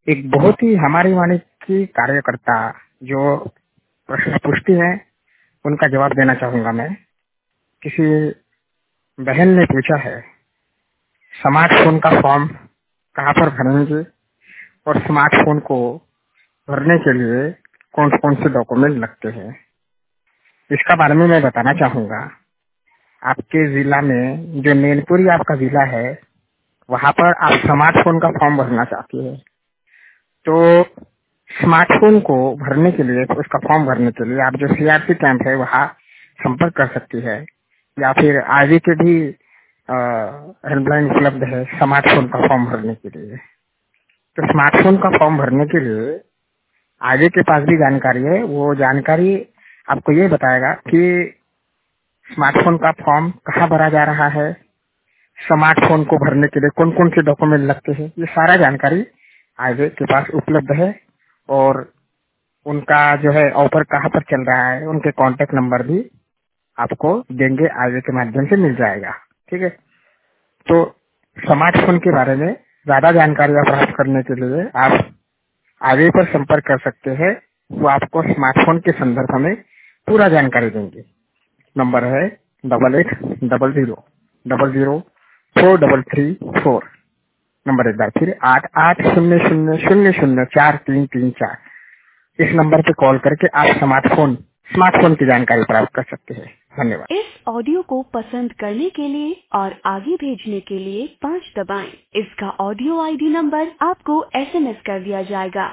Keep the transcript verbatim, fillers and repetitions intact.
एक बहुत ही हमारी वाणी की कार्यकर्ता जो प्रश्न पूछती है उनका जवाब देना चाहूंगा मैं। किसी बहन ने पूछा है स्मार्टफोन का फॉर्म कहाँ पर भरेंगे और स्मार्टफोन को भरने के लिए कौन कौन से डॉक्यूमेंट लगते हैं। इसका बारे में मैं बताना चाहूंगा। आपके जिला में जो नैनपुरी आपका जिला है वहाँ पर आप स्मार्टफोन का फॉर्म भरना चाहती है, तो स्मार्टफोन को भरने के लिए, उसका फॉर्म भरने के लिए आप जो सीआरसी कैंप है वहाँ संपर्क कर सकती है, या फिर आगे के भी हेल्पलाइन उपलब्ध है स्मार्टफोन का फॉर्म भरने के लिए। तो स्मार्टफोन का फॉर्म भरने के लिए आगे के पास भी जानकारी है, वो जानकारी आपको ये बताएगा कि स्मार्टफोन का फॉर्म कहाँ भरा जा रहा है, स्मार्टफोन को भरने के लिए कौन कौन से डॉक्यूमेंट लगते हैं, ये सारा जानकारी आगे के पास उपलब्ध है। और उनका जो है ऑफर कहाँ पर चल रहा है, उनके कांटेक्ट नंबर भी आपको देंगे, आगे के माध्यम से मिल जाएगा। ठीक है, तो स्मार्टफोन के बारे में ज्यादा जानकारी प्राप्त करने के लिए आप आगे पर संपर्क कर सकते हैं। वो आपको स्मार्टफोन के संदर्भ में पूरा जानकारी देंगे। नंबर है double eight double zero double zero four double three four. Number एक बार फिर आठ आठ शून्य शून्य शून्य शून्य चार तीन तीन चार। इस नंबर पे कॉल करके आप स्मार्टफोन स्मार्टफोन की जानकारी प्राप्त कर सकते हैं। धन्यवाद। इस ऑडियो को पसंद करने के लिए और आगे भेजने के लिए पाँच दबाएं। इसका ऑडियो आईडी नंबर आपको एसएमएस कर दिया जाएगा।